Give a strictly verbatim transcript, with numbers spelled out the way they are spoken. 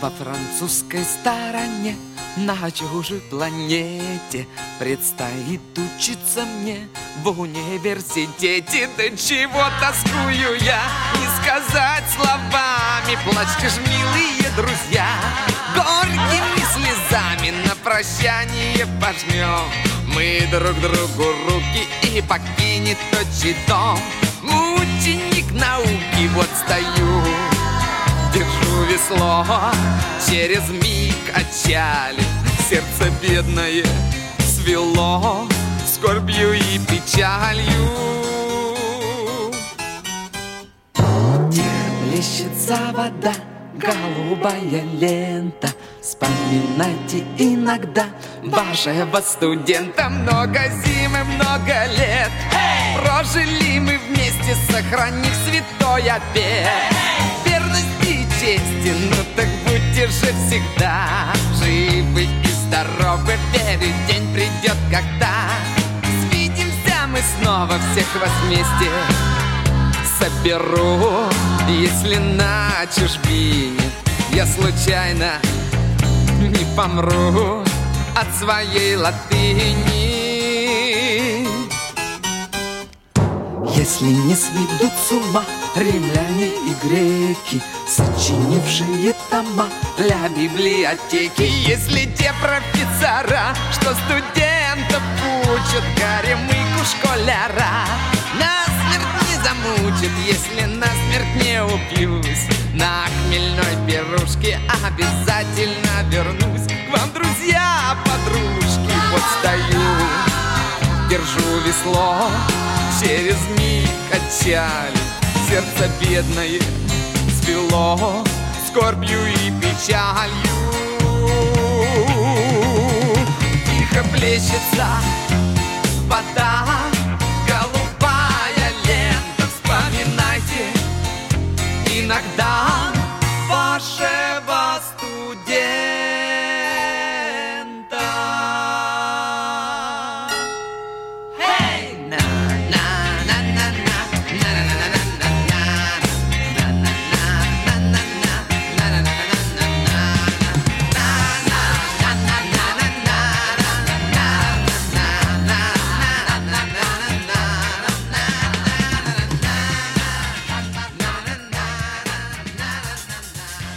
Во французской стороне, на чужой планете, предстоит учиться мне в университете. Да чего тоскую я, не сказать словами. Плачьте ж, милые друзья, горькими слезами на прощание пожмем мы друг другу руки и покинет отчий дом. Мученик науки, вот стою, держу весло, через миг отчалит, сердце бедное свело скорбью и печалью. Тихо плещется вода, голубая лента. Вспоминайте иногда вашего студента. Много зим и много лет hey! Прожили мы вместе, сохранив святой обет hey! Верность и чести, ну так будьте же всегда живы и здоровы. Верю, день придет, когда свидимся мы снова, всех вас вместе соберу. Если на чужбине я случайно не помру от своей латыни. Если не сведут с ума римляне и греки, сочинившие тома для библиотеки. Если те профессора, что студентов учат, горемыку школяра насмерть не замучат. Если насмерть не упьюсь, на хмельной пирушке обязательно вернусь к вам, друзья, подружки. Вот стою, держу весло, через миг отчалит, сердце бедное свело скорбью и печалью. Тихо плещется вода,